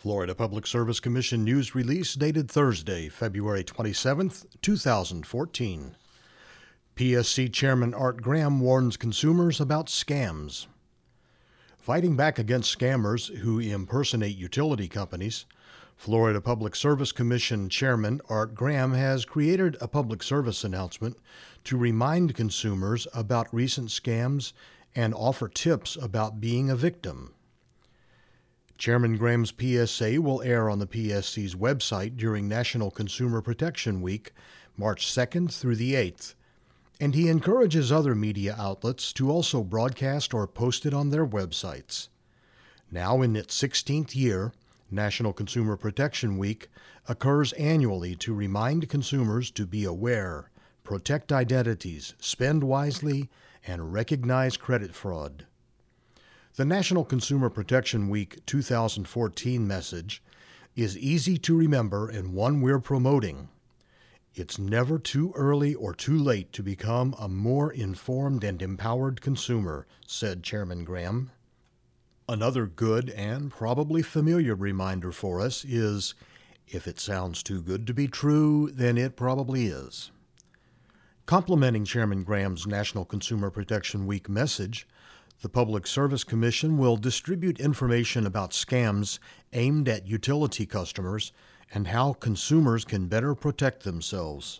Florida Public Service Commission news release dated Thursday, February 27, 2014. PSC Chairman Art Graham warns consumers about scams. Fighting back against scammers who impersonate utility companies, Florida Public Service Commission Chairman Art Graham has created a public service announcement to remind consumers about recent scams and offer tips about being a victim. Chairman Graham's PSA will air on the PSC's website during National Consumer Protection Week, March 2nd through the 8th, and he encourages other media outlets to also broadcast or post it on their websites. Now in its 16th year, National Consumer Protection Week occurs annually to remind consumers to be aware, protect identities, spend wisely, and recognize credit fraud. The National Consumer Protection Week 2014 message is easy to remember and one we're promoting. It's never too early or too late to become a more informed and empowered consumer, said Chairman Graham. Another good and probably familiar reminder for us is, if it sounds too good to be true, then it probably is. Complementing Chairman Graham's National Consumer Protection Week message, the Public Service Commission will distribute information about scams aimed at utility customers and how consumers can better protect themselves.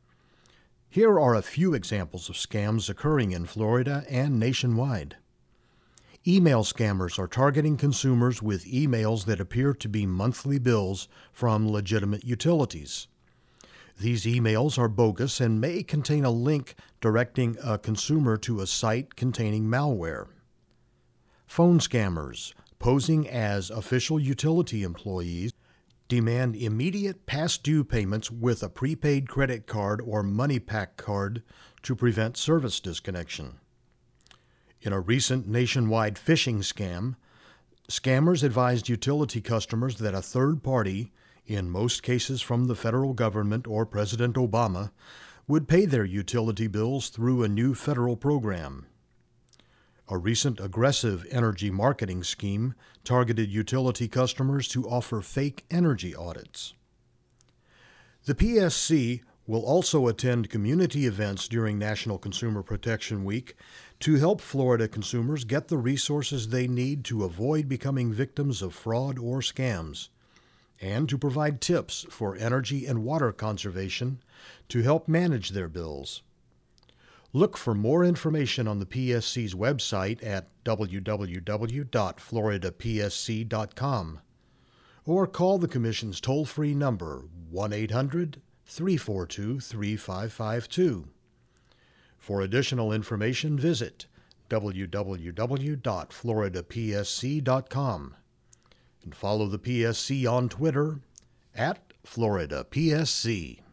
Here are a few examples of scams occurring in Florida and nationwide. Email scammers are targeting consumers with emails that appear to be monthly bills from legitimate utilities. These emails are bogus and may contain a link directing a consumer to a site containing malware. Phone scammers, posing as official utility employees, demand immediate past due payments with a prepaid credit card or MoneyPack card to prevent service disconnection. In a recent nationwide phishing scam, scammers advised utility customers that a third party, in most cases from the federal government or President Obama, would pay their utility bills through a new federal program. A recent aggressive energy marketing scheme targeted utility customers to offer fake energy audits. The PSC will also attend community events during National Consumer Protection Week to help Florida consumers get the resources they need to avoid becoming victims of fraud or scams, and to provide tips for energy and water conservation to help manage their bills. Look for more information on the PSC's website at www.floridapsc.com or call the Commission's toll-free number 1-800-342-3552. For additional information, visit www.floridapsc.com and follow the PSC on Twitter @FloridaPSC.